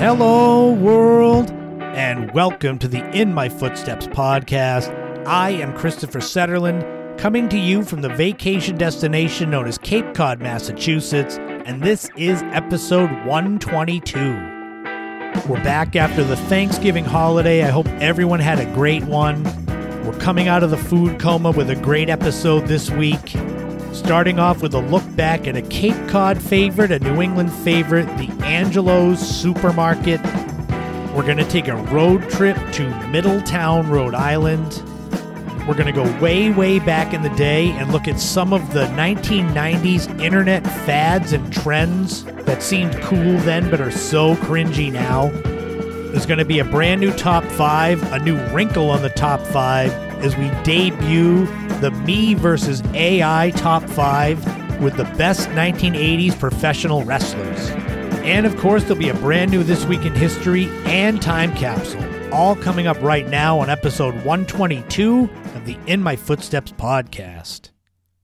Hello, world, and welcome to the In My Footsteps podcast. I am Christopher Setterlund, coming to you from the vacation destination known as Cape Cod, Massachusetts, and this is episode 122. We're back after the Thanksgiving holiday. I hope everyone had a great one. We're coming out of the food coma with a great episode this week. Starting off with a look back at a Cape Cod favorite, a New England favorite, the Angelo's Supermarket. We're going to take a road trip to Middletown, Rhode Island. We're going to go way, way back in the day and look at some of the 1990s internet fads and trends that seemed cool then but are so cringy now. There's going to be a brand new top 5, a new wrinkle on the top 5, as we debut the Me versus AI top 5 with the best 1980s professional wrestlers. And of course, there'll be a brand new This Week in History and Time Capsule, all coming up right now on episode 122 of the In My Footsteps podcast.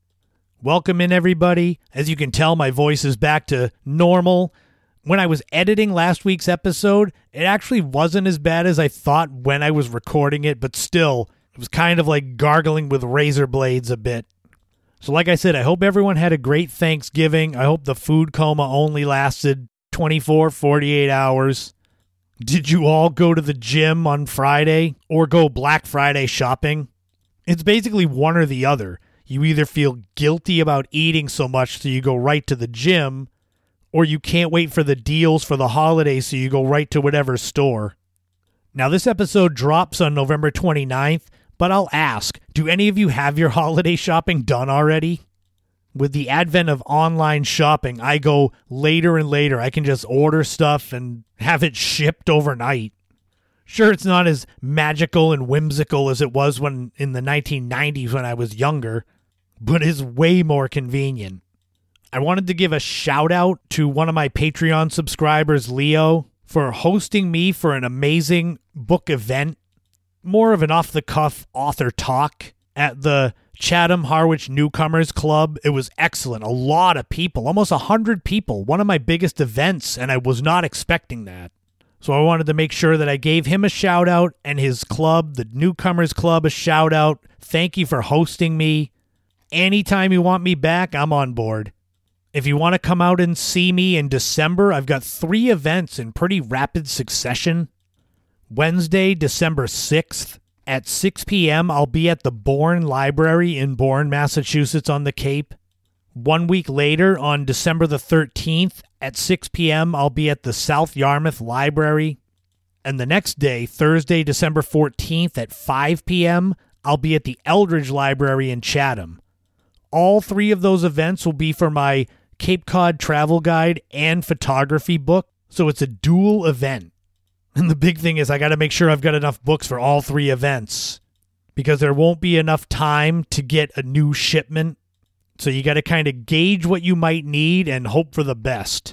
Welcome in, everybody. As you can tell, my voice is back to normal. When I was editing last week's episode, it actually wasn't as bad as I thought when I was recording it, but still, it was kind of like gargling with razor blades a bit. So like I said, I hope everyone had a great Thanksgiving. I hope the food coma only lasted 24, 48 hours. Did you all go to the gym on Friday or go Black Friday shopping? It's basically one or the other. You either feel guilty about eating so much so you go right to the gym, or you can't wait for the deals for the holidays so you go right to whatever store. Now this episode drops on November 29th, but I'll ask, do any of you have your holiday shopping done already? With the advent of online shopping, I go later and later. I can just order stuff and have it shipped overnight. Sure, it's not as magical and whimsical as it was when in the 1990s when I was younger, but it's way more convenient. I wanted to give a shout out to one of my Patreon subscribers, Leo, for hosting me for an amazing book event, more of an off-the-cuff author talk at the Chatham Harwich Newcomers Club. It was excellent. A lot of people, almost 100 people, one of my biggest events, and I was not expecting that. So I wanted to make sure that I gave him a shout out and his club, the Newcomers Club, a shout out. Thank you for hosting me. Anytime you want me back, I'm on board. If you want to come out and see me in December, I've got 3 events in pretty rapid succession. Wednesday, December 6th, at 6 p.m., I'll be at the Bourne Library in Bourne, Massachusetts on the Cape. 1 week later, on December the 13th, at 6 p.m., I'll be at the South Yarmouth Library. And the next day, Thursday, December 14th, at 5 p.m., I'll be at the Eldridge Library in Chatham. All 3 of those events will be for my Cape Cod travel guide and photography book, so it's a dual event. And the big thing is I got to make sure I've got enough books for all 3 events because there won't be enough time to get a new shipment. So you got to kind of gauge what you might need and hope for the best.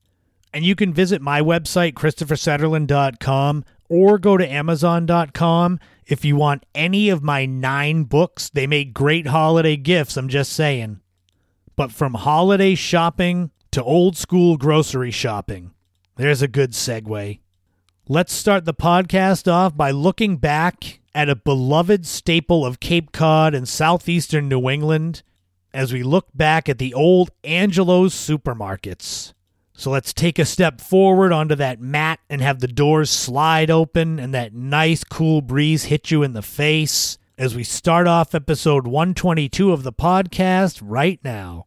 And you can visit my website, ChristopherSetterlund.com, or go to Amazon.com if you want any of my 9 books. They make great holiday gifts, I'm just saying. But from holiday shopping to old school grocery shopping, there's a good segue. Let's start the podcast off by looking back at a beloved staple of Cape Cod and southeastern New England as we look back at the old Angelo's Supermarkets. So let's take a step forward onto that mat and have the doors slide open and that nice cool breeze hit you in the face as we start off episode 122 of the podcast right now.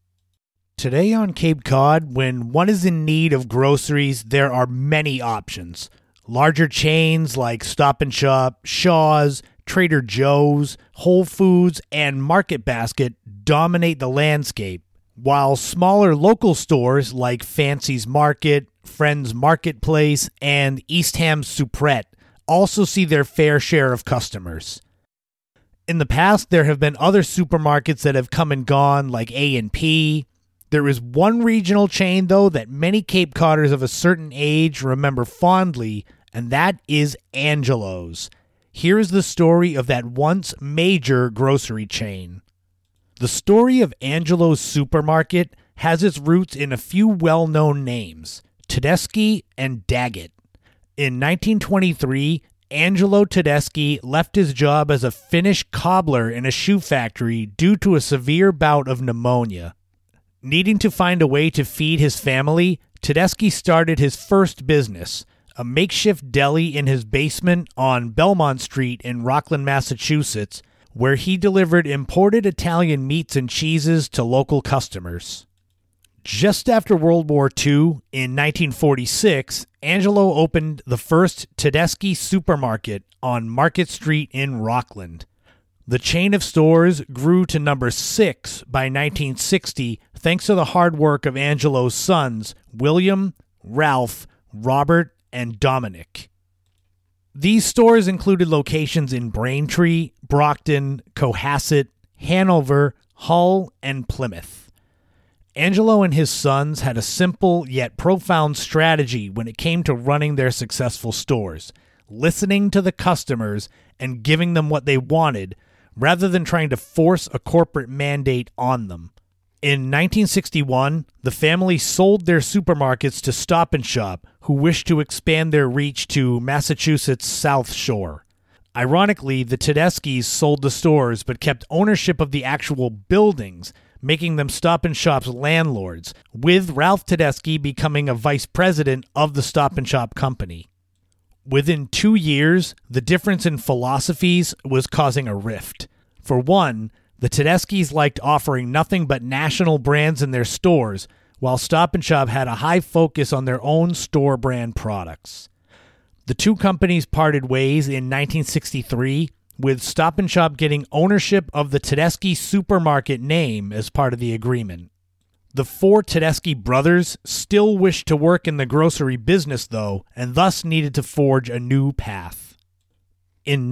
Today on Cape Cod, when one is in need of groceries, there are many options. Larger chains like Stop and Shop, Shaw's, Trader Joe's, Whole Foods, and Market Basket dominate the landscape, while smaller local stores like Fancy's Market, Friends Marketplace, and Eastham's Supret also see their fair share of customers. In the past, there have been other supermarkets that have come and gone like A&P. There is one regional chain, though, that many Cape Codders of a certain age remember fondly, and that is Angelo's. Here is the story of that once major grocery chain. The story of Angelo's Supermarket has its roots in a few well-known names. Tedeschi and Daggett. In 1923, Angelo Tedeschi left his job as a Finnish cobbler in a shoe factory due to a severe bout of pneumonia. Needing to find a way to feed his family, Tedeschi started his first business, a makeshift deli in his basement on Belmont Street in Rockland, Massachusetts, where he delivered imported Italian meats and cheeses to local customers. Just after World War II, in 1946, Angelo opened the first Tedeschi supermarket on Market Street in Rockland. The chain of stores grew to number 6 by 1960 thanks to the hard work of Angelo's sons, William, Ralph, Robert, and Dominic. These stores included locations in Braintree, Brockton, Cohasset, Hanover, Hull, and Plymouth. Angelo and his sons had a simple yet profound strategy when it came to running their successful stores, listening to the customers and giving them what they wanted, rather than trying to force a corporate mandate on them. In 1961, the family sold their supermarkets to Stop & Shop, who wished to expand their reach to Massachusetts' South Shore. Ironically, the Tedeschis sold the stores but kept ownership of the actual buildings, making them Stop & Shop's landlords, with Ralph Tedeschi becoming a vice president of the Stop & Shop company. Within 2 years, the difference in philosophies was causing a rift. For one, the Tedeschis liked offering nothing but national brands in their stores, while Stop & Shop had a high focus on their own store brand products. The two companies parted ways in 1963, with Stop & Shop getting ownership of the Tedeschi supermarket name as part of the agreement. The 4 Tedeschi brothers still wished to work in the grocery business, though, and thus needed to forge a new path. In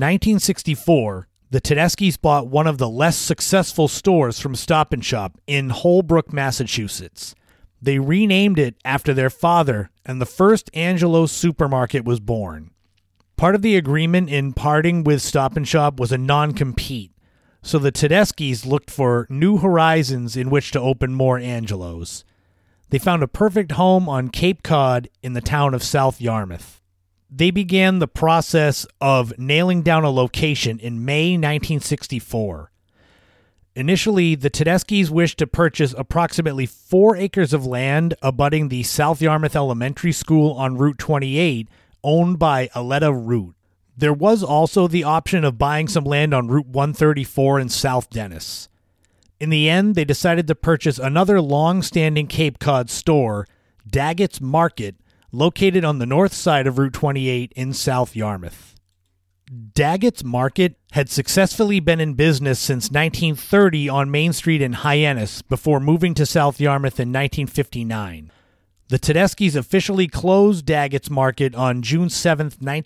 1964, the Tedeschis bought one of the less successful stores from Stop & Shop in Holbrook, Massachusetts. They renamed it after their father, and the first Angelo's supermarket was born. Part of the agreement in parting with Stop & Shop was a non-compete, so the Tedeschis looked for new horizons in which to open more Angelos. They found a perfect home on Cape Cod in the town of South Yarmouth. They began the process of nailing down a location in May 1964. Initially, the Tedeschis wished to purchase approximately 4 acres of land abutting the South Yarmouth Elementary School on Route 28, owned by Aletta Root. There was also the option of buying some land on Route 134 in South Dennis. In the end, they decided to purchase another long-standing Cape Cod store, Daggett's Market, located on the north side of Route 28 in South Yarmouth. Daggett's Market had successfully been in business since 1930 on Main Street in Hyannis before moving to South Yarmouth in 1959. The Tedeschis officially closed Daggett's Market on June 7,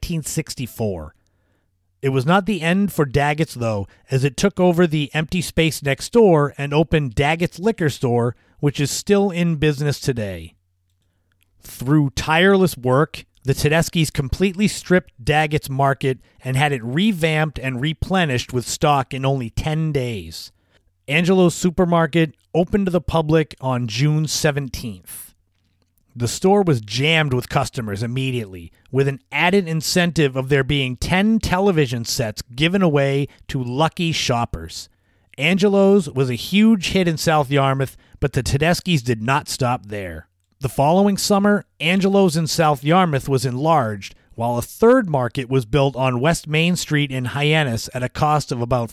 1964. It was not the end for Daggett's, though, as it took over the empty space next door and opened Daggett's Liquor Store, which is still in business today. Through tireless work, the Tedeschis completely stripped Daggett's Market and had it revamped and replenished with stock in only 10 days. Angelo's Supermarket opened to the public on June 17th. The store was jammed with customers immediately, with an added incentive of there being 10 television sets given away to lucky shoppers. Angelo's was a huge hit in South Yarmouth, but the Tedeschis did not stop there. The following summer, Angelo's in South Yarmouth was enlarged, while a third market was built on West Main Street in Hyannis at a cost of about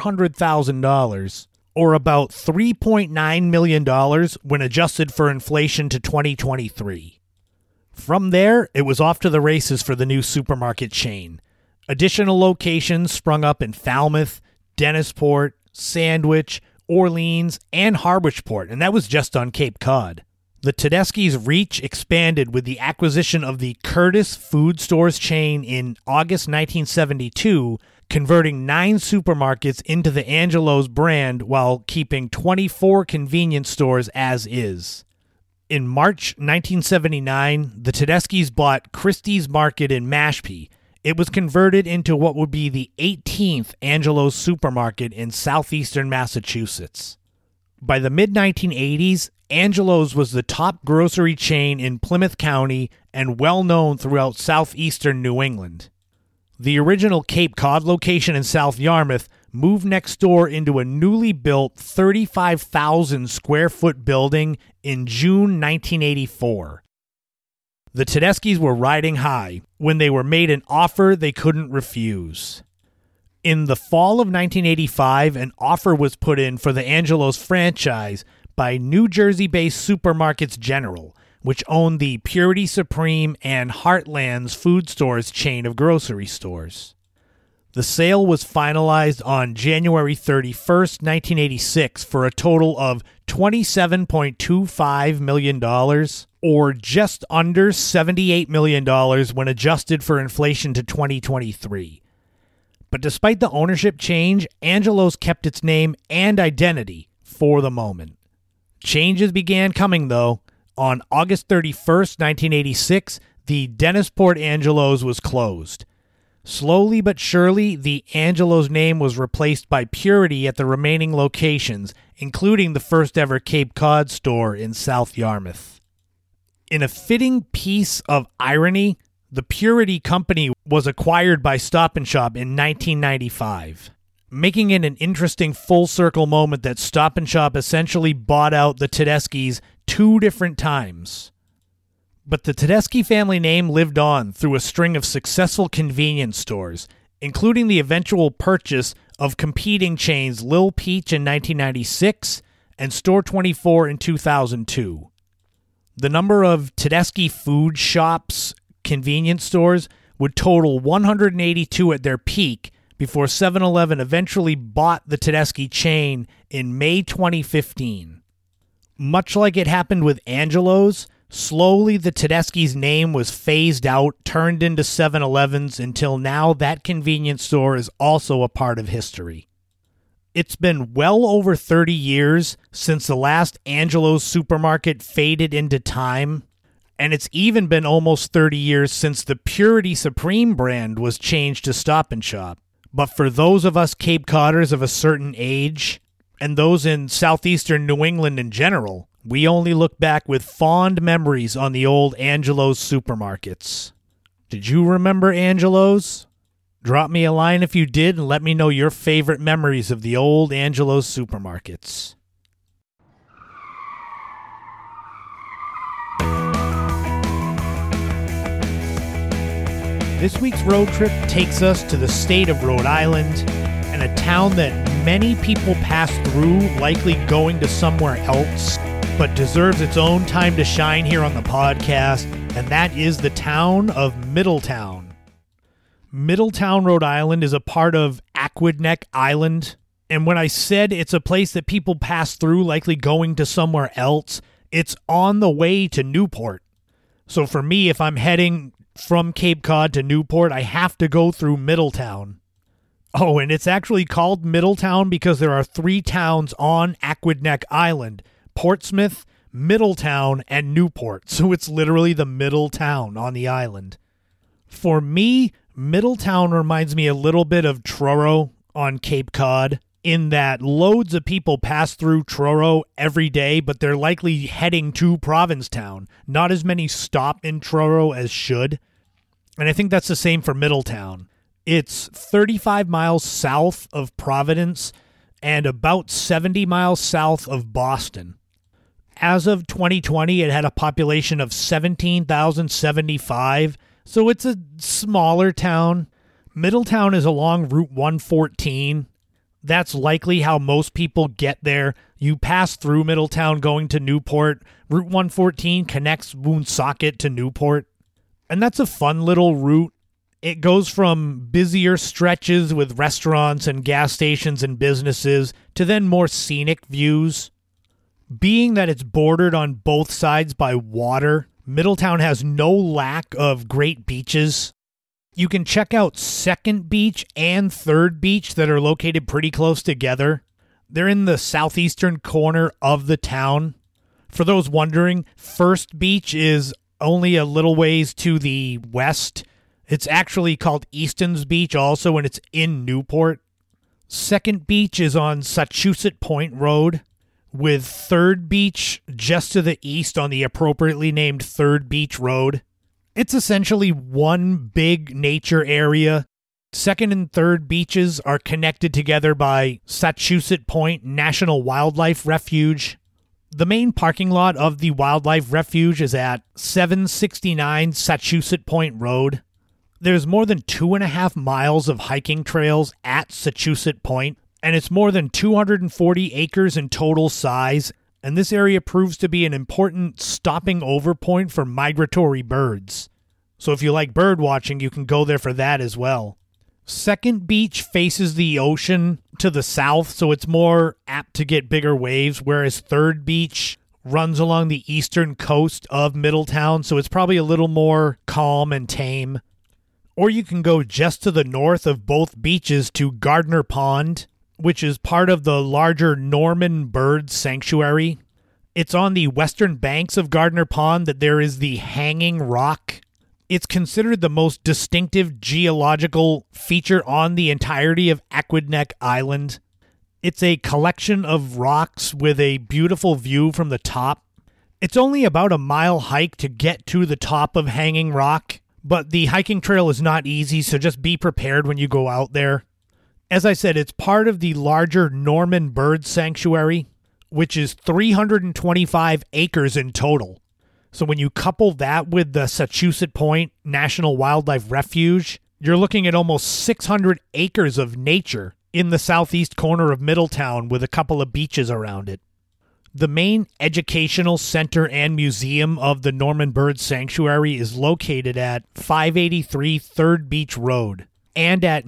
$400,000. Or about $3.9 million when adjusted for inflation to 2023. From there, it was off to the races for the new supermarket chain. Additional locations sprung up in Falmouth, Dennisport, Sandwich, Orleans, and Harwichport, and that was just on Cape Cod. The Tedeschis' reach expanded with the acquisition of the Curtis Food Stores chain in August 1972, converting 9 supermarkets into the Angelo's brand while keeping 24 convenience stores as is. In March 1979, the Tedeschis bought Christie's Market in Mashpee. It was converted into what would be the 18th Angelo's supermarket in southeastern Massachusetts. By the mid-1980s, Angelo's was the top grocery chain in Plymouth County and well known throughout southeastern New England. The original Cape Cod location in South Yarmouth moved next door into a newly built 35,000 square foot building in June 1984. The Tedeschi's were riding high when they were made an offer they couldn't refuse. In the fall of 1985, an offer was put in for the Angelo's franchise by New Jersey-based Supermarkets General, which owned the Purity Supreme and Heartland's food stores chain of grocery stores. The sale was finalized on January 31st, 1986 for a total of $27.25 million, or just under $78 million when adjusted for inflation to 2023. But despite the ownership change, Angelo's kept its name and identity for the moment. Changes began coming, though. On August 31st, 1986, the Dennisport Angelo's was closed. Slowly but surely, the Angelo's name was replaced by Purity at the remaining locations, including the first ever Cape Cod store in South Yarmouth. In a fitting piece of irony, the Purity company was acquired by Stop & Shop in 1995, making it an interesting full-circle moment that Stop & Shop essentially bought out the Tedeschi's 2 different times. But the Tedeschi family name lived on through a string of successful convenience stores, including the eventual purchase of competing chains Lil Peach in 1996 and Store 24 in 2002. The number of Tedeschi food shops, convenience stores, would total 182 at their peak before 7-Eleven eventually bought the Tedeschi chain in May 2015. Much like it happened with Angelo's, slowly the Tedeschi's name was phased out, turned into 7-Elevens, until now that convenience store is also a part of history. It's been well over 30 years since the last Angelo's supermarket faded into time, and it's even been almost 30 years since the Purity Supreme brand was changed to Stop & Shop. But for those of us Cape Codders of a certain age, and those in southeastern New England in general, we only look back with fond memories on the old Angelo's supermarkets. Did you remember Angelo's? Drop me a line if you did and let me know your favorite memories of the old Angelo's supermarkets. This week's road trip takes us to the state of Rhode Island and a town that many people pass through, likely going to somewhere else, but deserves its own time to shine here on the podcast, and that is the town of Middletown. Middletown, Rhode Island is a part of Aquidneck Island, and when I said it's a place that people pass through, likely going to somewhere else, it's on the way to Newport. So for me, if I'm heading from Cape Cod to Newport, I have to go through Middletown. Oh, and it's actually called Middletown because there are 3 towns on Aquidneck Island: Portsmouth, Middletown, and Newport. So it's literally the middle town on the island. For me, Middletown reminds me a little bit of Truro on Cape Cod, in that loads of people pass through Truro every day, but they're likely heading to Provincetown. Not as many stop in Truro as should. And I think that's the same for Middletown. It's 35 miles south of Providence and about 70 miles south of Boston. As of 2020, it had a population of 17,075, so it's a smaller town. Middletown is along Route 114. That's likely how most people get there. You pass through Middletown going to Newport. Route 114 connects Woonsocket to Newport. And that's a fun little route. It goes from busier stretches with restaurants and gas stations and businesses to then more scenic views. Being that it's bordered on both sides by water, Middletown has no lack of great beaches. You can check out Second Beach and Third Beach that are located pretty close together. They're in the southeastern corner of the town. For those wondering, First Beach is only a little ways to the west. It's actually called Easton's Beach also, and it's in Newport. Second Beach is on Sachusett Point Road, with Third Beach just to the east on the appropriately named Third Beach Road. It's essentially one big nature area. Second and third beaches are connected together by Sachusett Point National Wildlife Refuge. The main parking lot of the Wildlife Refuge is at 769 Sachusett Point Road. There's more than 2.5 miles of hiking trails at Sachusett Point, and it's more than 240 acres in total size, and this area proves to be an important stopping over point for migratory birds. So if you like bird watching, you can go there for that as well. Second Beach faces the ocean to the south, so it's more apt to get bigger waves, whereas Third Beach runs along the eastern coast of Middletown, so it's probably a little more calm and tame. Or you can go just to the north of both beaches to Gardner Pond, which is part of the larger Norman Bird Sanctuary. It's on the western banks of Gardner Pond that there is the Hanging Rock. It's considered the most distinctive geological feature on the entirety of Aquidneck Island. It's a collection of rocks with a beautiful view from the top. It's only about a mile hike to get to the top of Hanging Rock, but the hiking trail is not easy, so just be prepared when you go out there. As I said, it's part of the larger Norman Bird Sanctuary, which is 325 acres in total. So when you couple that with the Sachusett Point National Wildlife Refuge, you're looking at almost 600 acres of nature in the southeast corner of Middletown with a couple of beaches around it. The main educational center and museum of the Norman Bird Sanctuary is located at 583 Third Beach Road and at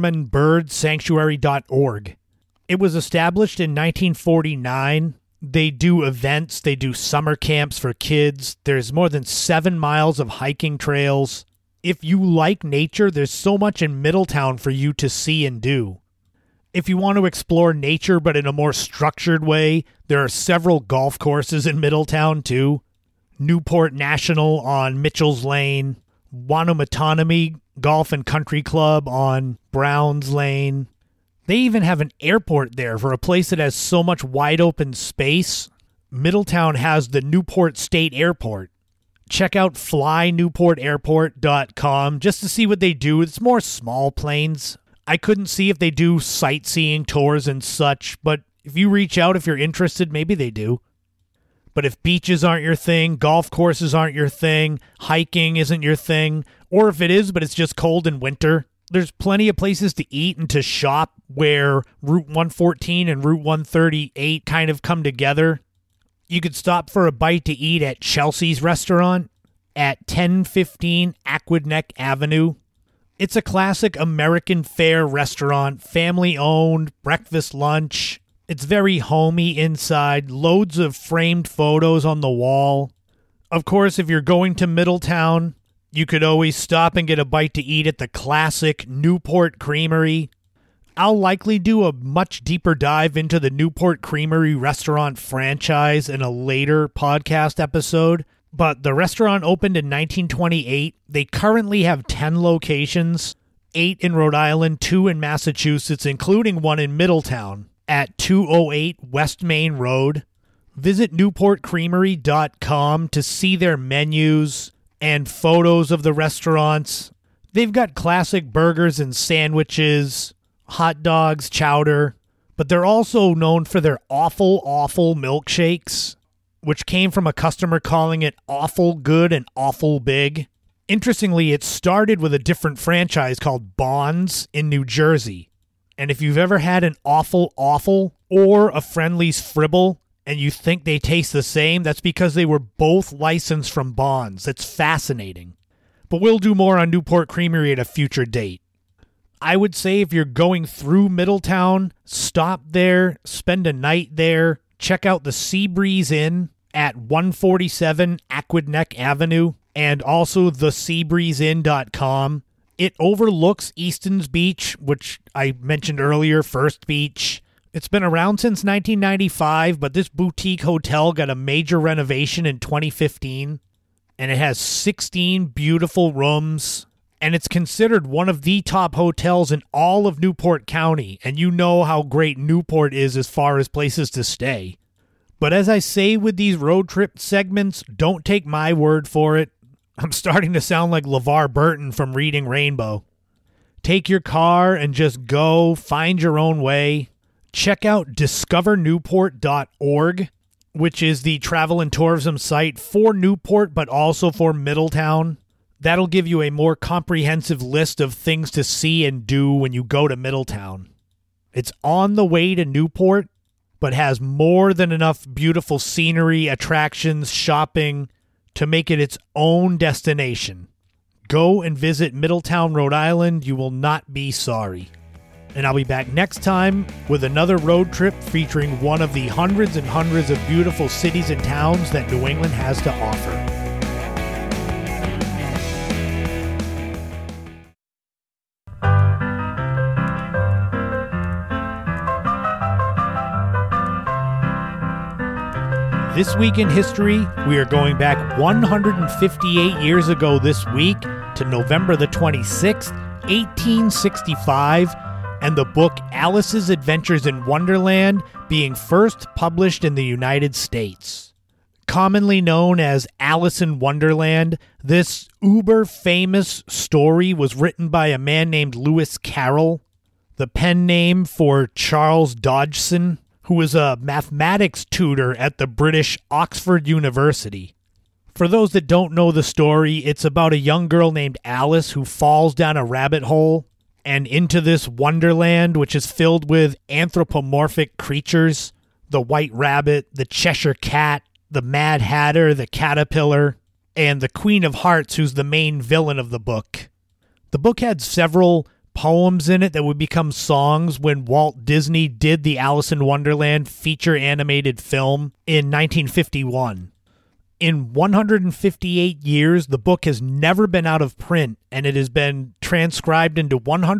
normanbirdsanctuary.org. It was established in 1949. They do events, they do summer camps for kids. There's more than 7 miles of hiking trails. If you like nature, there's so much in Middletown for you to see and do. If you want to explore nature but in a more structured way, there are several golf courses in Middletown too. Newport National on Mitchell's Lane, Wanumatonomy Golf and Country Club on Browns Lane. They even have an airport there for a place that has so much wide open space. Middletown has the Newport State Airport. Check out flynewportairport.com just to see what they do. It's more small planes. I couldn't see if they do sightseeing tours and such, but if you reach out if you're interested, maybe they do. But if beaches aren't your thing, golf courses aren't your thing, hiking isn't your thing, or if it is but it's just cold in winter, there's plenty of places to eat and to shop where Route 114 and Route 138 kind of come together. You could stop for a bite to eat at Chelsea's restaurant at 1015 Aquidneck Avenue. It's a classic American fare restaurant, family-owned, breakfast, lunch. It's very homey inside, loads of framed photos on the wall. Of course, if you're going to Middletown, you could always stop and get a bite to eat at the classic Newport Creamery. I'll likely do a much deeper dive into the Newport Creamery restaurant franchise in a later podcast episode, but the restaurant opened in 1928. They currently have 10 locations, 8 in Rhode Island, 2 in Massachusetts, including one in Middletown at 208 West Main Road. Visit newportcreamery.com to see their menus and photos of the restaurants. They've got classic burgers and sandwiches, hot dogs, chowder, but they're also known for their awful milkshakes, which came from a customer calling it awful good and awful big. Interestingly, it started with a different franchise called Bonds in New Jersey. And if you've ever had an awful or a Friendly's Fribble, and you think they taste the same, that's because they were both licensed from Bonds. It's fascinating. But we'll do more on Newport Creamery at a future date. I would say if you're going through Middletown, stop there, spend a night there, check out the Seabreeze Inn at 147 Aquidneck Avenue, and also theseabreezeinn.com. It overlooks Easton's Beach, which I mentioned earlier, First Beach. It's been around since 1995, but this boutique hotel got a major renovation in 2015, and it has 16 beautiful rooms, and it's considered one of the top hotels in all of Newport County, and you know how great Newport is as far as places to stay. But as I say with these road trip segments, don't take my word for it. I'm starting to sound like LeVar Burton from Reading Rainbow. Take your car and just go, find your own way. Check out discovernewport.org, which is the travel and tourism site for Newport, but also for Middletown. That'll give you a more comprehensive list of things to see and do when you go to Middletown. It's on the way to Newport, but has more than enough beautiful scenery, attractions, shopping to make it its own destination. Go and visit Middletown, Rhode Island. You will not be sorry. And I'll be back next time with another road trip featuring one of the hundreds and hundreds of beautiful cities and towns that New England has to offer. This week in history, we are going back 158 years ago this week to November the 26th, 1865, and the book Alice's Adventures in Wonderland being first published in the United States. Commonly known as Alice in Wonderland, this uber-famous story was written by a man named Lewis Carroll, the pen name for Charles Dodgson, who was a mathematics tutor at the British Oxford University. For those that don't know the story, it's about a young girl named Alice who falls down a rabbit hole and into this wonderland, which is filled with anthropomorphic creatures, the White Rabbit, the Cheshire Cat, the Mad Hatter, the Caterpillar, and the Queen of Hearts, who's the main villain of the book. The book had several poems in it that would become songs when Walt Disney did the Alice in Wonderland feature animated film in 1951. In 158 years, the book has never been out of print, and it has been transcribed into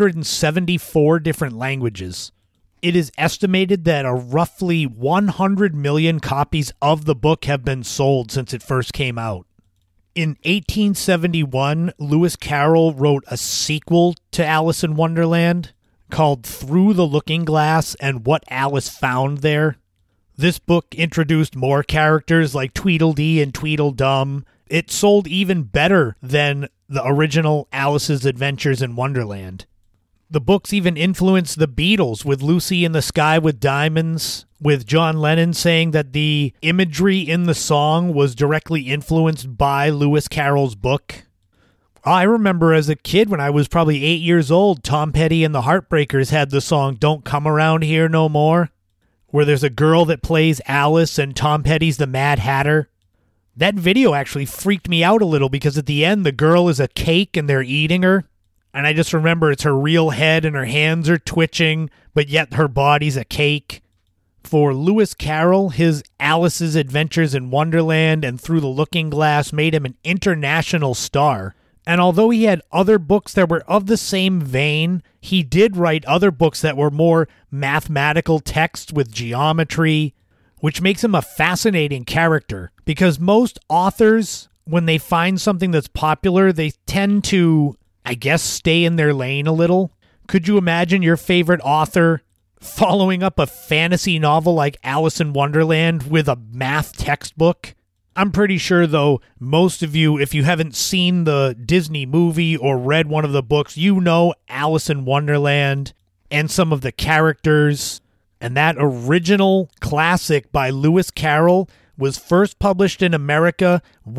174 different languages. It is estimated that roughly 100 million copies of the book have been sold since it first came out. In 1871, Lewis Carroll wrote a sequel to Alice in Wonderland called Through the Looking Glass and What Alice Found There. This book introduced more characters like Tweedledee and Tweedledum. It sold even better than the original Alice's Adventures in Wonderland. The books even influenced the Beatles with Lucy in the Sky with Diamonds, with John Lennon saying that the imagery in the song was directly influenced by Lewis Carroll's book. I remember as a kid when I was probably 8 years old, Tom Petty and the Heartbreakers had the song Don't Come Around Here No More, where there's a girl that plays Alice and Tom Petty's the Mad Hatter. That video actually freaked me out a little because at the end the girl is a cake and they're eating her. And I just remember it's her real head and her hands are twitching, but yet her body's a cake. For Lewis Carroll, his Alice's Adventures in Wonderland and Through the Looking Glass made him an international star. And although he had other books that were of the same vein, he did write other books that were more mathematical texts with geometry, which makes him a fascinating character. Because most authors, when they find something that's popular, they tend to, I guess, stay in their lane a little. Could you imagine your favorite author following up a fantasy novel like Alice in Wonderland with a math textbook? I'm pretty sure, though, most of you, if you haven't seen the Disney movie or read one of the books, you know Alice in Wonderland and some of the characters. And that original classic by Lewis Carroll was first published in America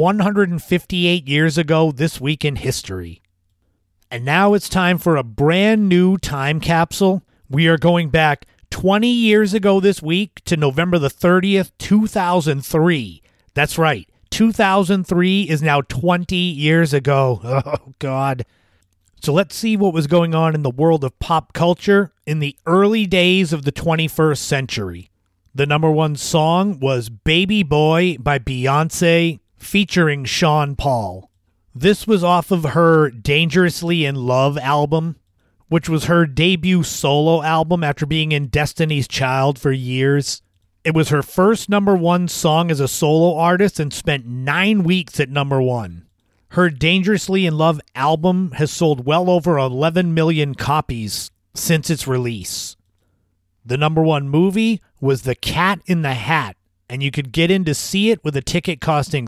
158 years ago this week in history. And now it's time for a brand new time capsule. We are going back 20 years ago this week to November the 30th, 2003. That's right. 2003 is now 20 years ago. Oh, God. So let's see what was going on in the world of pop culture in the early days of the 21st century. The number one song was Baby Boy by Beyoncé featuring Sean Paul. This was off of her Dangerously in Love album, which was her debut solo album after being in Destiny's Child for years. It was her first number one song as a solo artist and spent 9 weeks at number one. Her Dangerously in Love album has sold well over 11 million copies since its release. The number one movie was The Cat in the Hat, and you could get in to see it with a ticket costing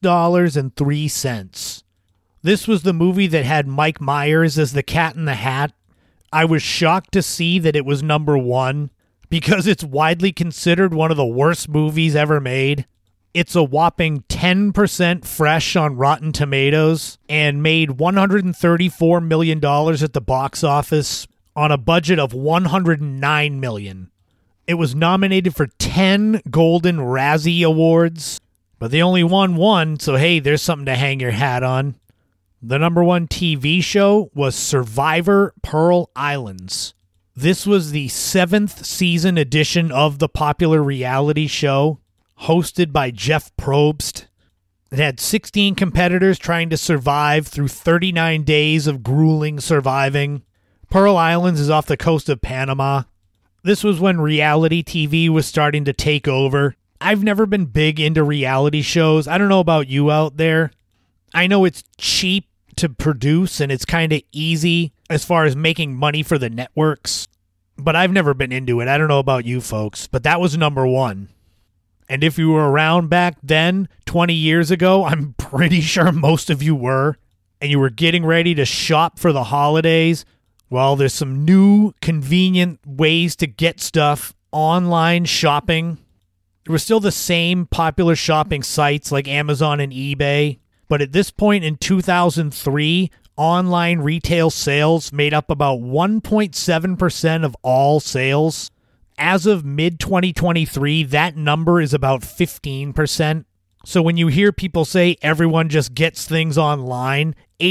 $6.03. This was the movie that had Mike Myers as the Cat in the Hat. I was shocked to see that it was number 1 because it's widely considered one of the worst movies ever made. It's a whopping 10% fresh on Rotten Tomatoes and made $134 million at the box office on a budget of $109 million. It was nominated for 10 Golden Razzie Awards, but they only won 1, so hey, there's something to hang your hat on. The number 1 TV show was Survivor Pearl Islands. This was the 7th season edition of the popular reality show, hosted by Jeff Probst. It had 16 competitors trying to survive through 39 days of grueling surviving. Pearl Islands is off the coast of Panama. This was when reality TV was starting to take over. I've never been big into reality shows. I don't know about you out there. I know it's cheap to produce and it's kind of easy as far as making money for the networks, but I've never been into it. I don't know about you folks, but that was number 1. And if you were around back then, 20 years ago, I'm pretty sure most of you were, and you were getting ready to shop for the holidays, well, there's some new convenient ways to get stuff. Online shopping. There were still the same popular shopping sites like Amazon and eBay, but at this point in 2003, online retail sales made up about 1.7% of all sales. As of mid-2023, that number is about 15%. So when you hear people say everyone just gets things online,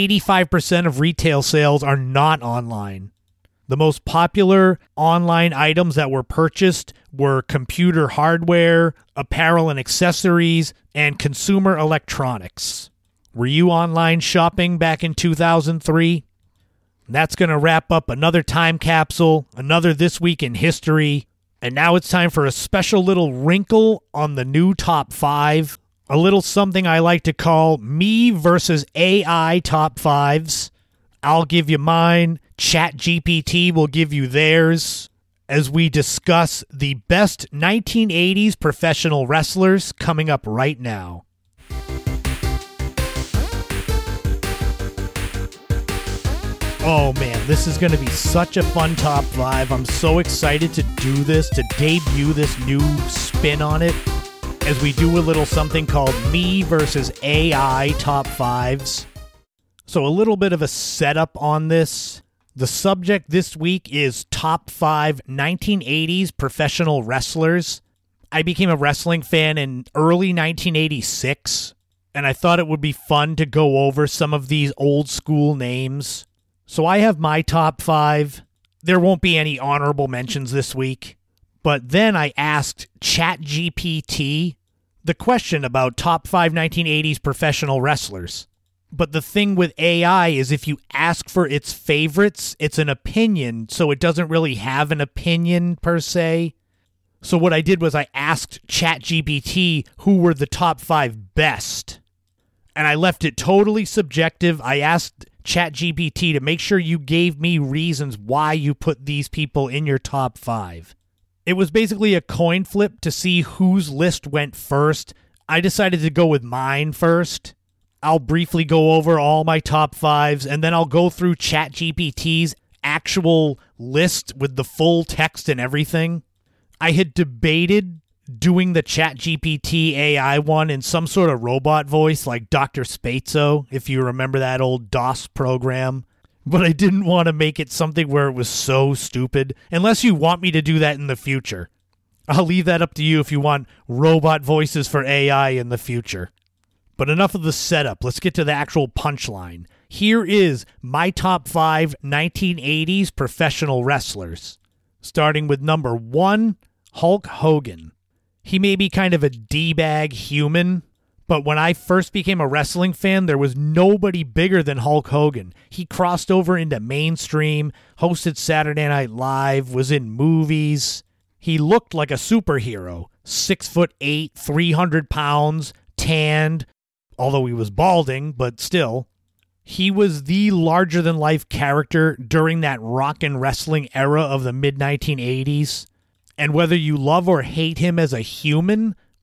85% of retail sales are not online. The most popular online items that were purchased were computer hardware, apparel and accessories, and consumer electronics. Were you online shopping back in 2003? That's going to wrap up another time capsule, another This Week in History. And now it's time for a special little wrinkle on the new top 5. A little something I like to call me versus AI top 5s. I'll give you mine. ChatGPT will give you theirs. As we discuss the best 1980s professional wrestlers coming up right now. Oh man, this is going to be such a fun top 5. I'm so excited to do this, to debut this new spin on it, as we do a little something called me versus AI top 5s. So a little bit of a setup on this. The subject this week is top 5 1980s professional wrestlers. I became a wrestling fan in early 1986, and I thought it would be fun to go over some of these old school names. So I have my top 5. There won't be any honorable mentions this week. But then I asked ChatGPT the question about top 5 1980s professional wrestlers. But the thing with AI is if you ask for its favorites, it's an opinion, so it doesn't really have an opinion per se. So what I did was I asked ChatGPT who were the top 5 best. And I left it totally subjective. I asked ChatGPT to make sure you gave me reasons why you put these people in your top 5. It was basically a coin flip to see whose list went first. I decided to go with mine first. I'll briefly go over all my top 5s, and then I'll go through ChatGPT's actual list with the full text and everything. I had debated doing the ChatGPT AI one in some sort of robot voice like Dr. Spatzo, if you remember that old DOS program. But I didn't want to make it something where it was so stupid, unless you want me to do that in the future. I'll leave that up to you if you want robot voices for AI in the future. But enough of the setup. Let's get to the actual punchline. Here is my top 5 1980s professional wrestlers. Starting with number 1, Hulk Hogan. He may be kind of a D-bag human, but when I first became a wrestling fan, there was nobody bigger than Hulk Hogan. He crossed over into mainstream, hosted Saturday Night Live, was in movies. He looked like a superhero. 6'8", 300 pounds, tanned, although he was balding, but still. He was the larger-than-life character during that rock and wrestling era of the mid-1980s. And whether you love or hate him as a human,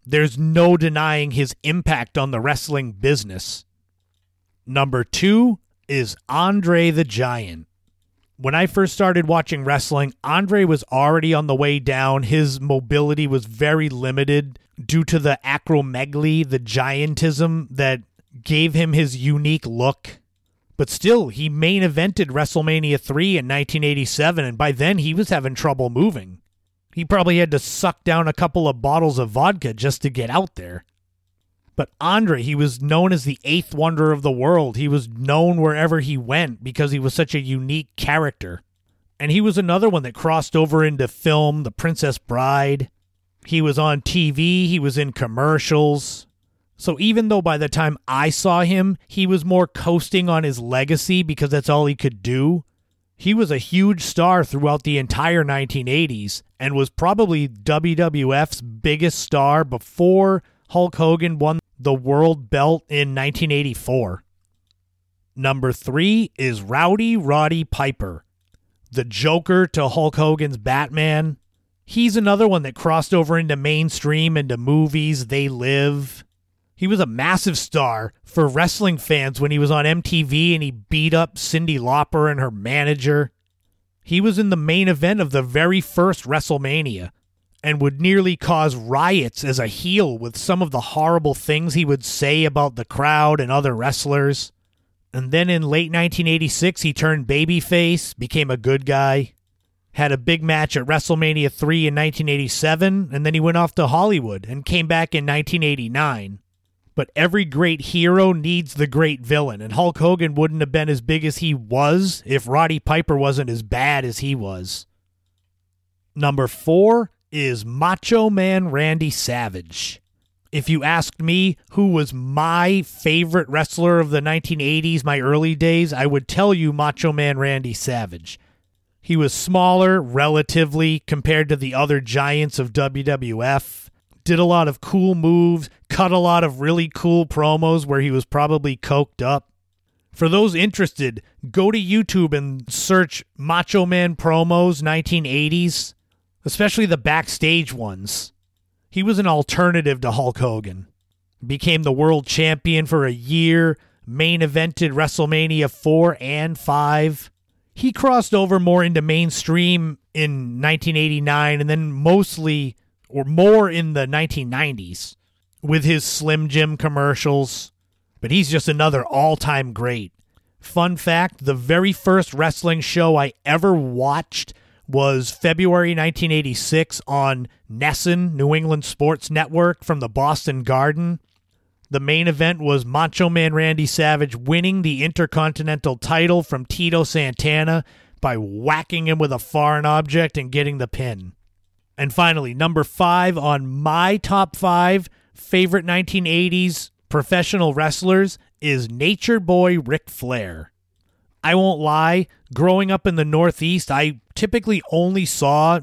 there's no denying his impact on the wrestling business. Number 2 is Andre the Giant. When I first started watching wrestling, Andre was already on the way down. His mobility was very limited due to the acromegaly, the giantism that gave him his unique look. But still, he main evented WrestleMania 3 in 1987, and by then he was having trouble moving. He probably had to suck down a couple of bottles of vodka just to get out there. But Andre, he was known as the 8th wonder of the world. He was known wherever he went because he was such a unique character. And he was another one that crossed over into film, The Princess Bride. He was on TV, he was in commercials. So even though by the time I saw him, he was more coasting on his legacy because that's all he could do, he was a huge star throughout the entire 1980s and was probably WWF's biggest star before Hulk Hogan won the world belt in 1984. Number 3 is Rowdy Roddy Piper, the Joker to Hulk Hogan's Batman. He's another one that crossed over into mainstream, into movies, They Live. He was a massive star for wrestling fans when he was on MTV and he beat up Cyndi Lauper and her manager. He was in the main event of the very first WrestleMania and would nearly cause riots as a heel with some of the horrible things he would say about the crowd and other wrestlers. And then in late 1986, he turned babyface, became a good guy, had a big match at WrestleMania 3 in 1987, and then he went off to Hollywood and came back in 1989. But every great hero needs the great villain, and Hulk Hogan wouldn't have been as big as he was if Roddy Piper wasn't as bad as he was. Number 4 is Macho Man Randy Savage. If you asked me who was my favorite wrestler of the 1980s, my early days, I would tell you Macho Man Randy Savage. He was smaller, relatively, compared to the other giants of WWF. Did a lot of cool moves, cut a lot of really cool promos where he was probably coked up. For those interested, go to YouTube and search Macho Man promos 1980s, especially the backstage ones. He was an alternative to Hulk Hogan. Became the world champion for a year, main evented WrestleMania 4 and 5. He crossed over more into mainstream in 1989 and then mostly or more in the 1990s with his Slim Jim commercials. But he's just another all-time great. Fun fact, the very first wrestling show I ever watched was February 1986 on NESN, New England Sports Network, from the Boston Garden. The main event was Macho Man Randy Savage winning the Intercontinental title from Tito Santana by whacking him with a foreign object and getting the pin. And finally, number 5 on my top 5 favorite 1980s professional wrestlers is Nature Boy Ric Flair. I won't lie, growing up in the Northeast, I typically only saw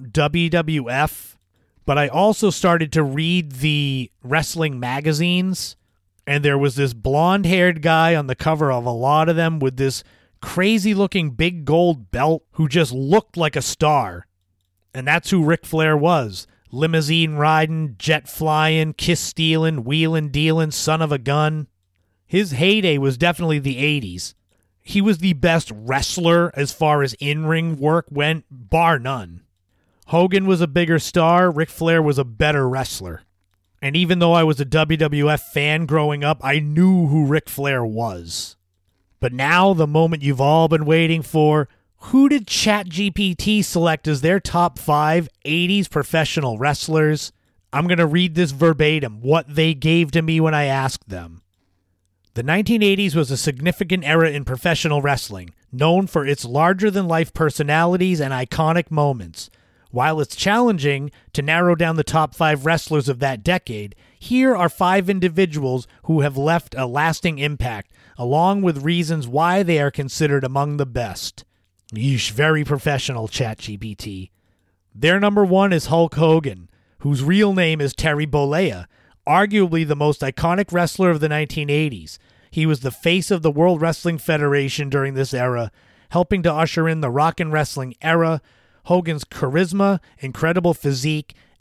WWF, but I also started to read the wrestling magazines, and there was this blonde-haired guy on the cover of a lot of them with this crazy-looking big gold belt who just looked like a star. And that's who Ric Flair was. Limousine riding, jet flying, kiss stealing, wheeling dealing, son of a gun. His heyday was definitely the 80s. He was the best wrestler as far as in-ring work went, bar none. Hogan was a bigger star, Ric Flair was a better wrestler. And even though I was a WWF fan growing up, I knew who Ric Flair was. But now, the moment you've all been waiting for, who did ChatGPT select as their top 5 80s professional wrestlers? I'm going to read this verbatim, what they gave to me when I asked them. The 1980s was a significant era in professional wrestling, known for its larger-than-life personalities and iconic moments. While it's challenging to narrow down the top 5 wrestlers of that decade, here are 5 individuals who have left a lasting impact, along with reasons why they are considered among the best. Yeesh, very professional, ChatGPT. Their number 1 is Hulk Hogan, whose real name is Terry Bollea, arguably the most iconic wrestler of the 1980s. He was the face of the World Wrestling Federation during this era, helping to usher in the rock and wrestling era. Hogan's charisma, incredible physique,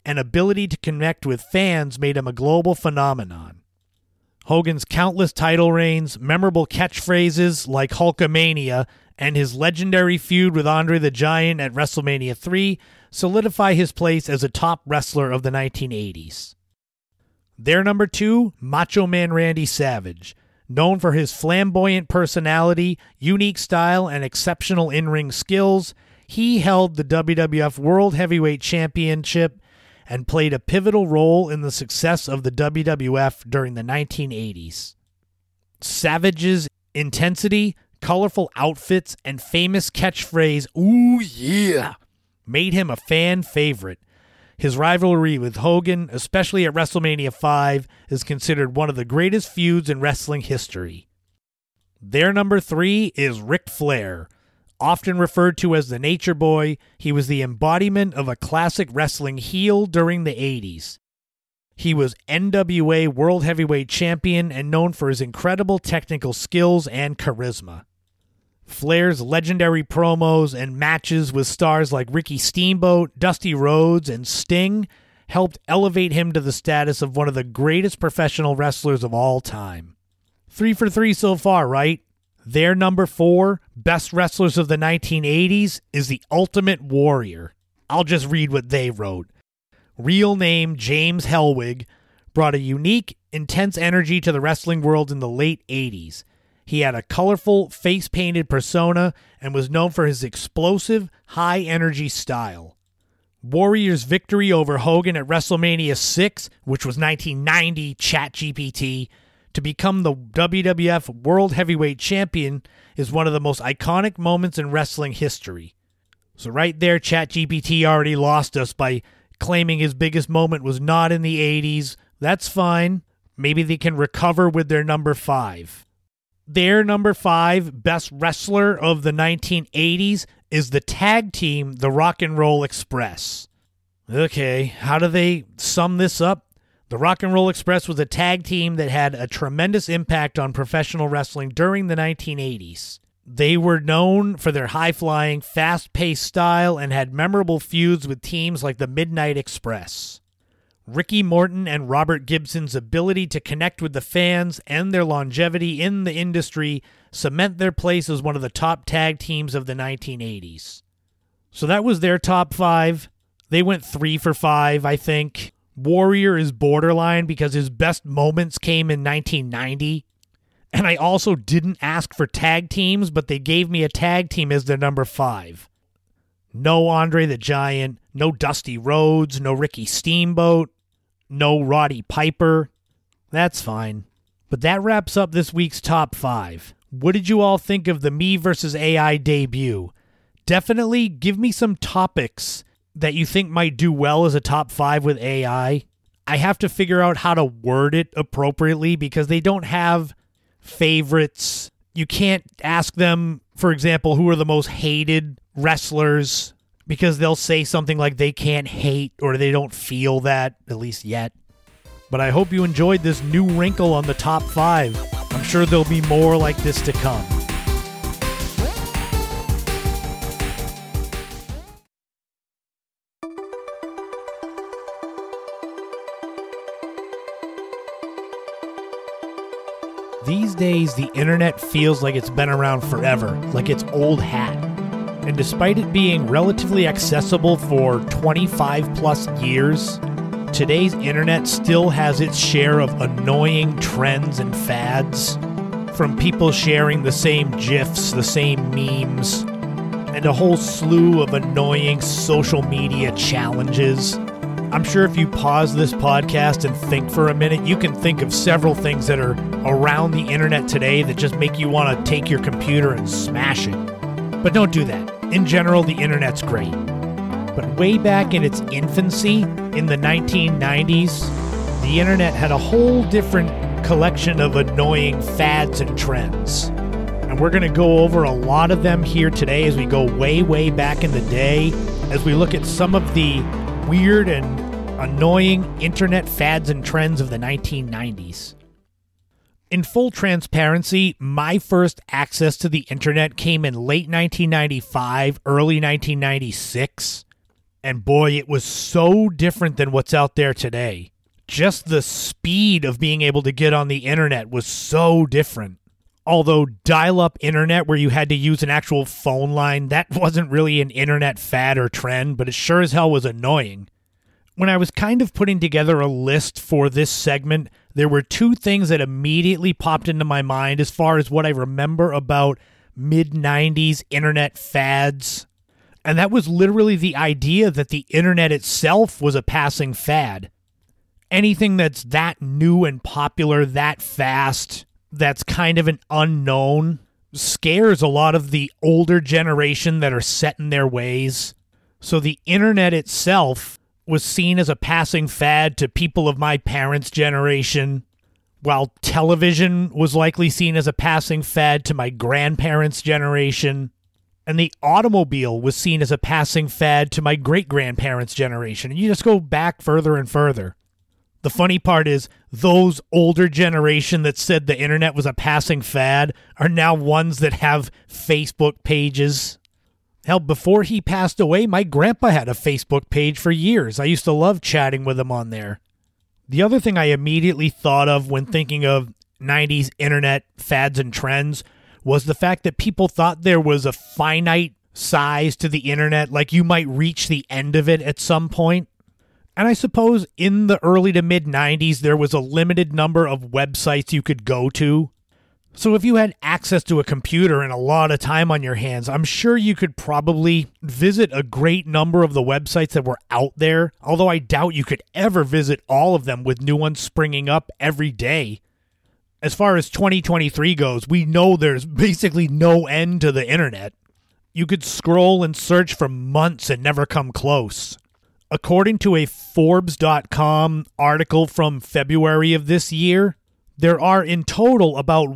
and ability to connect with fans made him a global phenomenon. Hogan's countless title reigns, memorable catchphrases like Hulkamania, and his legendary feud with Andre the Giant at WrestleMania 3 solidify his place as a top wrestler of the 1980s. Their number 2, Macho Man Randy Savage. Known for his flamboyant personality, unique style, and exceptional in-ring skills, he held the WWF World Heavyweight Championship and played a pivotal role in the success of the WWF during the 1980s. Savage's intensity, colorful outfits, and famous catchphrase, "Ooh yeah," made him a fan favorite. His rivalry with Hogan, especially at WrestleMania 5, is considered one of the greatest feuds in wrestling history. Their number 3 is Ric Flair. Often referred to as the Nature Boy, he was the embodiment of a classic wrestling heel during the 80s. He was NWA World Heavyweight Champion and known for his incredible technical skills and charisma. Flair's legendary promos and matches with stars like Ricky Steamboat, Dusty Rhodes, and Sting helped elevate him to the status of one of the greatest professional wrestlers of all time. 3 for 3 so far, right? Their number 4, best wrestlers of the 1980s, is the Ultimate Warrior. I'll just read what they wrote. Real name James Hellwig, brought a unique, intense energy to the wrestling world in the late 80s. He had a colorful, face-painted persona and was known for his explosive, high-energy style. Warrior's victory over Hogan at WrestleMania 6, which was 1990 ChatGPT, to become the WWF World Heavyweight Champion is one of the most iconic moments in wrestling history. So right there, ChatGPT already lost us by claiming his biggest moment was not in the 80s. That's fine. Maybe they can recover with their number 5. Their number 5 best wrestler of the 1980s is the tag team, the Rock and Roll Express. Okay, how do they sum this up? The Rock and Roll Express was a tag team that had a tremendous impact on professional wrestling during the 1980s. They were known for their high-flying, fast-paced style and had memorable feuds with teams like the Midnight Express. Ricky Morton and Robert Gibson's ability to connect with the fans and their longevity in the industry cement their place as one of the top tag teams of the 1980s. So that was their top 5. They went 3 for 5, I think. Warrior is borderline because his best moments came in 1990. And I also didn't ask for tag teams, but they gave me a tag team as their number 5. No Andre the Giant, no Dusty Rhodes, no Ricky Steamboat, no Roddy Piper. That's fine. But that wraps up this week's top 5. What did you all think of the Me vs. AI debut? Definitely give me some topics that you think might do well as a top 5 with AI. I have to figure out how to word it appropriately because they don't have favorites. You can't ask them, for example, who are the most hated wrestlers because they'll say something like they can't hate or they don't feel that, at least yet. But I hope you enjoyed this new wrinkle on the top 5. I'm sure there'll be more like this to come. These days, the internet feels like it's been around forever, like it's old hat. And despite it being relatively accessible for 25 plus years, today's internet still has its share of annoying trends and fads, from people sharing the same GIFs, the same memes, and a whole slew of annoying social media challenges. I'm sure if you pause this podcast and think for a minute, you can think of several things that are around the internet today that just make you want to take your computer and smash it. But don't do that. In general, the internet's great. But way back in its infancy, in the 1990s, the internet had a whole different collection of annoying fads and trends. And we're going to go over a lot of them here today as we go way, way back in the day, as we look at some of the weird and annoying internet fads and trends of the 1990s. In full transparency, my first access to the internet came in late 1995, early 1996. And boy, it was so different than what's out there today. Just the speed of being able to get on the internet was so different. Although dial-up internet where you had to use an actual phone line, that wasn't really an internet fad or trend, but it sure as hell was annoying. When I was kind of putting together a list for this segment, there were two things that immediately popped into my mind as far as what I remember about mid-90s internet fads. And that was literally the idea that the internet itself was a passing fad. Anything that's that new and popular that fast, that's kind of an unknown, scares a lot of the older generation that are set in their ways. So the internet itself was seen as a passing fad to people of my parents' generation, while television was likely seen as a passing fad to my grandparents' generation. And the automobile was seen as a passing fad to my great-grandparents' generation. And you just go back further and further. The funny part is, those older generation that said the internet was a passing fad are now ones that have Facebook pages. Hell, before he passed away, my grandpa had a Facebook page for years. I used to love chatting with him on there. The other thing I immediately thought of when thinking of 90s internet fads and trends was the fact that people thought there was a finite size to the internet, like you might reach the end of it at some point. And I suppose in the early to mid-90s, there was a limited number of websites you could go to. So if you had access to a computer and a lot of time on your hands, I'm sure you could probably visit a great number of the websites that were out there, although I doubt you could ever visit all of them with new ones springing up every day. As far as 2023 goes, we know there's basically no end to the internet. You could scroll and search for months and never come close. According to a Forbes.com article from February of this year, there are in total about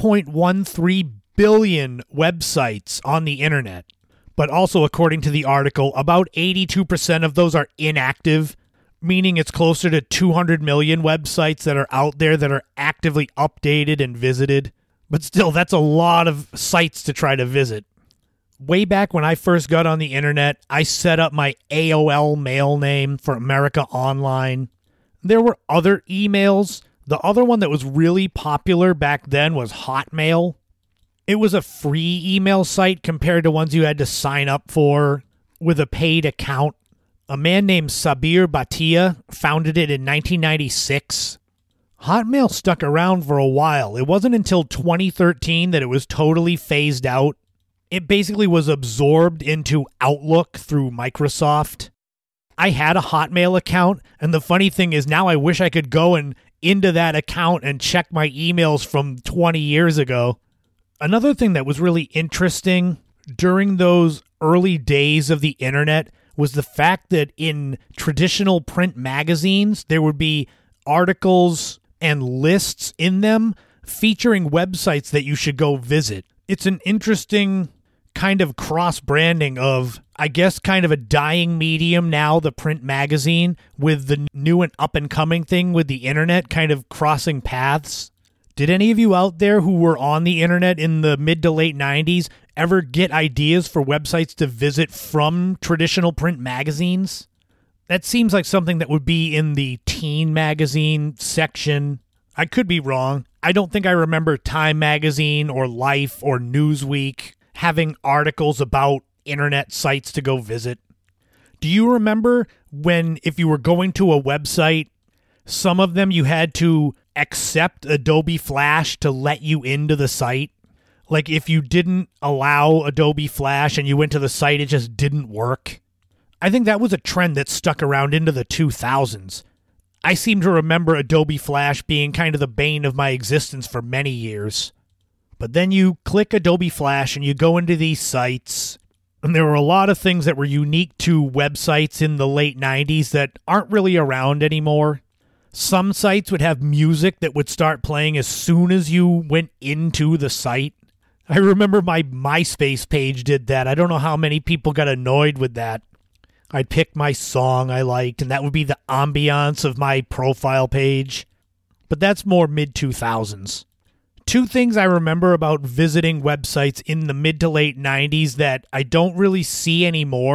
1.13 billion websites on the internet. But also, according to the article, about 82% of those are inactive, meaning it's closer to 200 million websites that are out there that are actively updated and visited. But still, that's a lot of sites to try to visit. Way back when I first got on the internet, I set up my AOL mail name for America Online. There were other emails. The other one that was really popular back then was Hotmail. It was a free email site compared to ones you had to sign up for with a paid account. A man named Sabir Bhatia founded it in 1996. Hotmail stuck around for a while. It wasn't until 2013 that it was totally phased out. It basically was absorbed into Outlook through Microsoft. I had a Hotmail account, and the funny thing is now I wish I could go into that account and check my emails from 20 years ago. Another thing that was really interesting during those early days of the internet was the fact that in traditional print magazines, there would be articles and lists in them featuring websites that you should go visit. It's an interesting kind of cross-branding of, I guess, kind of a dying medium now, the print magazine, with the new and up-and-coming thing with the internet kind of crossing paths. Did any of you out there who were on the internet in the mid to late 90s ever get ideas for websites to visit from traditional print magazines? That seems like something that would be in the teen magazine section. I could be wrong. I don't think I remember Time Magazine or Life or Newsweek having articles about internet sites to go visit. Do you remember when, if you were going to a website, some of them you had to accept Adobe Flash to let you into the site? Like if you didn't allow Adobe Flash and you went to the site, it just didn't work. I think that was a trend that stuck around into the 2000s. I seem to remember Adobe Flash being kind of the bane of my existence for many years. But then you click Adobe Flash and you go into these sites, and there were a lot of things that were unique to websites in the late 90s that aren't really around anymore. Some sites would have music that would start playing as soon as you went into the site. I remember my MySpace page did that. I don't know how many people got annoyed with that. I'd pick my song I liked, and that would be the ambiance of my profile page. But that's more mid-2000s. Two things I remember about visiting websites in the mid to late 90s that I don't really see anymore.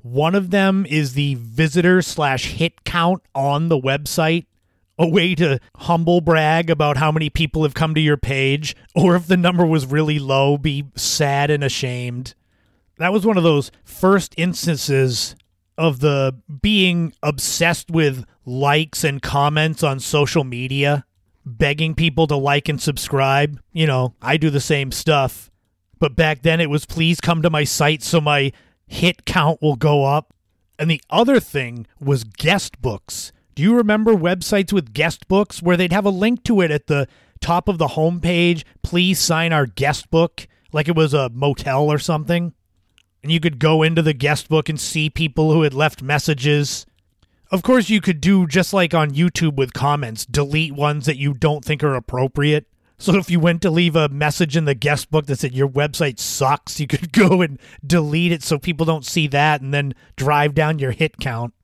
One of them is the visitor/hit count on the website, a way to humble brag about how many people have come to your page, or if the number was really low, be sad and ashamed. That was one of those first instances of the being obsessed with likes and comments on social media, begging people to like and subscribe. You know, I do the same stuff. But back then it was, please come to my site so my hit count will go up. And the other thing was guest books. Do you remember websites with guest books where they'd have a link to it at the top of the homepage? Please sign our guest book, like it was a motel or something. And you could go into the guest book and see people who had left messages. Of course, you could do just like on YouTube with comments, delete ones that you don't think are appropriate. So if you went to leave a message in the guest book that said your website sucks, you could go and delete it so people don't see that and then drive down your hit count.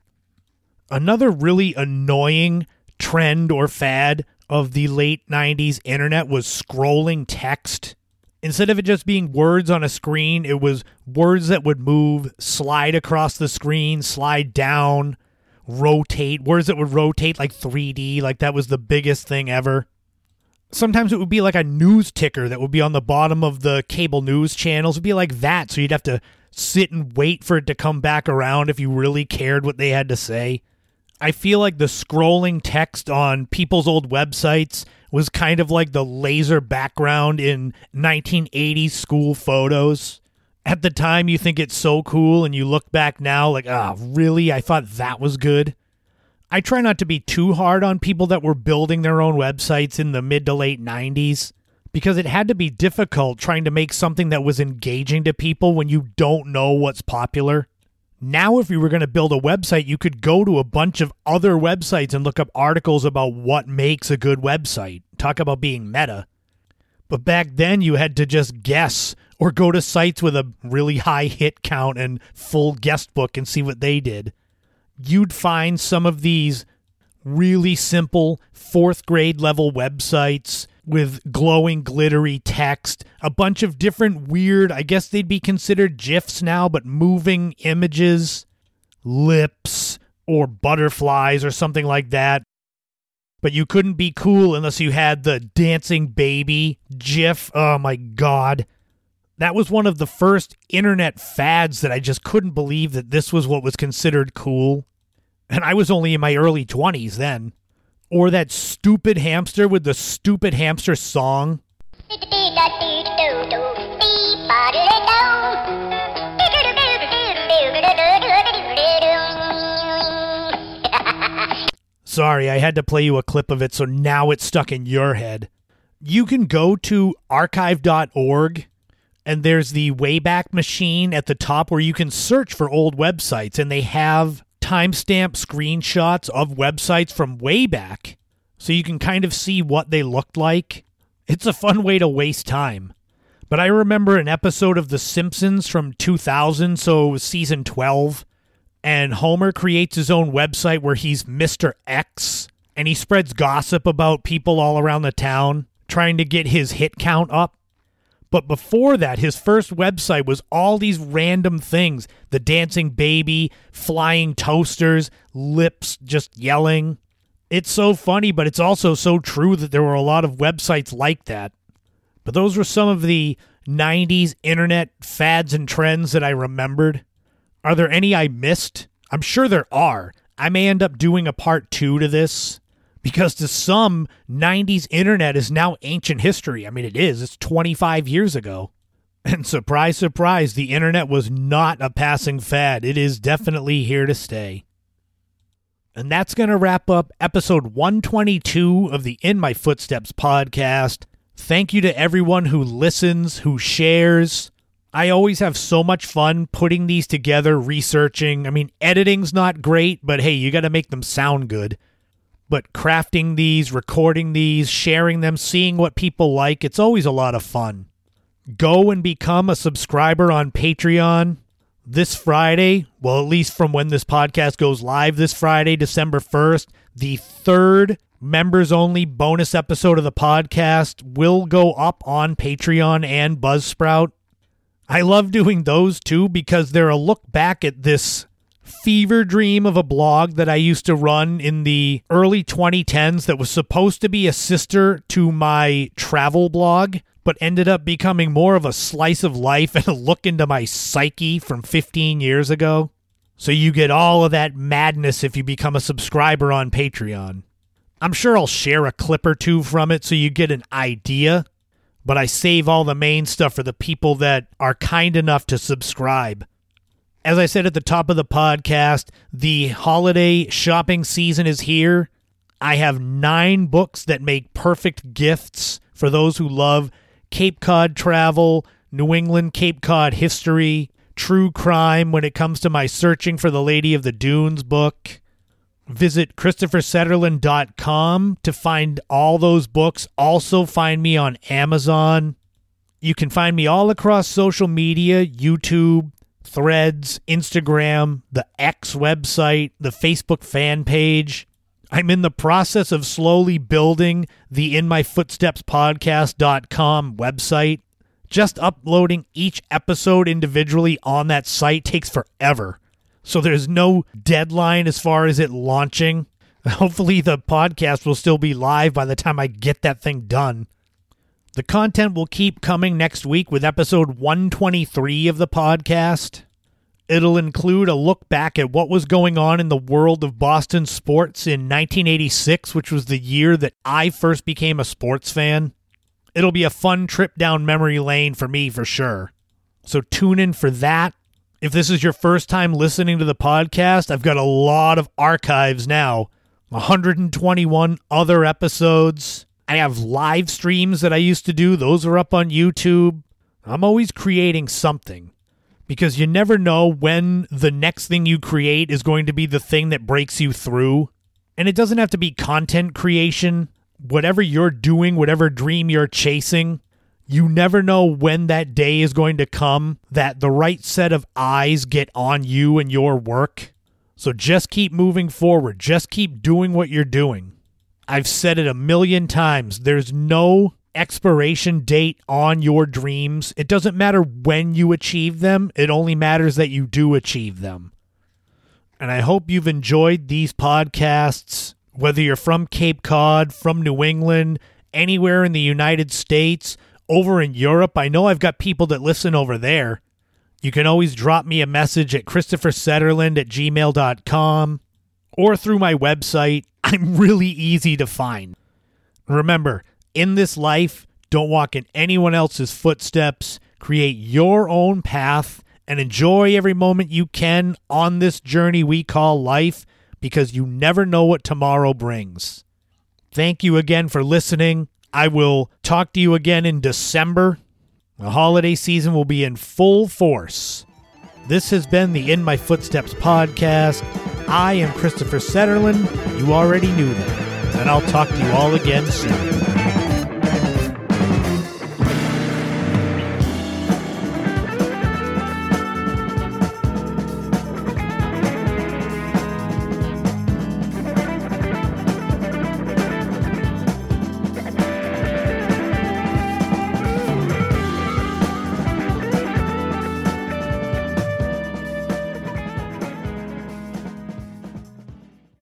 Another really annoying trend or fad of the late 90s internet was scrolling text. Instead of it just being words on a screen, it was words that would move, slide across the screen, slide down, rotate. Words that would rotate like 3D, like that was the biggest thing ever. Sometimes it would be like a news ticker that would be on the bottom of the cable news channels. It would be like that, so you'd have to sit and wait for it to come back around if you really cared what they had to say. I feel like the scrolling text on people's old websites was kind of like the laser background in 1980s school photos. At the time, you think it's so cool, and you look back now like, really? I thought that was good. I try not to be too hard on people that were building their own websites in the mid to late 90s, because it had to be difficult trying to make something that was engaging to people when you don't know what's popular. Now, if you were going to build a website, you could go to a bunch of other websites and look up articles about what makes a good website. Talk about being meta. But back then, you had to just guess or go to sites with a really high hit count and full guest book and see what they did. You'd find some of these really simple 4th grade level websites with glowing, glittery text, a bunch of different weird, I guess they'd be considered GIFs now, but moving images, lips, or butterflies or something like that. But you couldn't be cool unless you had the dancing baby GIF. Oh my God. That was one of the first internet fads that I just couldn't believe that this was what was considered cool. And I was only in my early 20s then. Or that stupid hamster with the stupid hamster song. Sorry, I had to play you a clip of it, so now it's stuck in your head. You can go to archive.org, and there's the Wayback Machine at the top where you can search for old websites, and they have timestamp screenshots of websites from way back, so you can kind of see what they looked like. It's a fun way to waste time. But I remember an episode of The Simpsons from 2000, so it was season 12, and Homer creates his own website where he's Mr. X, and he spreads gossip about people all around the town, trying to get his hit count up. But before that, his first website was all these random things. The dancing baby, flying toasters, lips just yelling. It's so funny, but it's also so true that there were a lot of websites like that. But those were some of the 90s internet fads and trends that I remembered. Are there any I missed? I'm sure there are. I may end up doing a part 2 to this. Because to some, 90s internet is now ancient history. I mean, it is. It's 25 years ago. And surprise, surprise, the internet was not a passing fad. It is definitely here to stay. And that's going to wrap up episode 122 of the In My Footsteps podcast. Thank you to everyone who listens, who shares. I always have so much fun putting these together, researching. I mean, editing's not great, but hey, you got to make them sound good. But crafting these, recording these, sharing them, seeing what people like, it's always a lot of fun. Go and become a subscriber on Patreon this Friday. Well, at least from when this podcast goes live this Friday, December 1st, the 3rd members-only bonus episode of the podcast will go up on Patreon and Buzzsprout. I love doing those too because they're a look back at this fever dream of a blog that I used to run in the early 2010s that was supposed to be a sister to my travel blog, but ended up becoming more of a slice of life and a look into my psyche from 15 years ago. So you get all of that madness if you become a subscriber on Patreon. I'm sure I'll share a clip or two from it so you get an idea, but I save all the main stuff for the people that are kind enough to subscribe. As I said at the top of the podcast, the holiday shopping season is here. I have 9 books that make perfect gifts for those who love Cape Cod travel, New England Cape Cod history, true crime when it comes to my Searching for the Lady of the Dunes book. Visit ChristopherSetterlund.com to find all those books. Also find me on Amazon. You can find me all across social media, YouTube, Threads, Instagram, the X website, the Facebook fan page. I'm in the process of slowly building the InMyFootstepsPodcast.com website. Just uploading each episode individually on that site takes forever. So there's no deadline as far as it launching. Hopefully the podcast will still be live by the time I get that thing done. The content will keep coming next week with episode 123 of the podcast. It'll include a look back at what was going on in the world of Boston sports in 1986, which was the year that I first became a sports fan. It'll be a fun trip down memory lane for me for sure. So tune in for that. If this is your first time listening to the podcast, I've got a lot of archives now. 121 other episodes. I have live streams that I used to do. Those are up on YouTube. I'm always creating something because you never know when the next thing you create is going to be the thing that breaks you through. And it doesn't have to be content creation. Whatever you're doing, whatever dream you're chasing, you never know when that day is going to come that the right set of eyes get on you and your work. So just keep moving forward. Just keep doing what you're doing. I've said it 1,000,000 times. There's no expiration date on your dreams. It doesn't matter when you achieve them. It only matters that you do achieve them. And I hope you've enjoyed these podcasts, whether you're from Cape Cod, from New England, anywhere in the United States, over in Europe. I know I've got people that listen over there. You can always drop me a message at ChristopherSetterlund@gmail.com or through my website. I'm really easy to find. Remember, in this life, don't walk in anyone else's footsteps. Create your own path and enjoy every moment you can on this journey we call life, because you never know what tomorrow brings. Thank you again for listening. I will talk to you again in December. The holiday season will be in full force. This has been the In My Footsteps podcast. I am Christopher Setterlund. You already knew that. And I'll talk to you all again soon.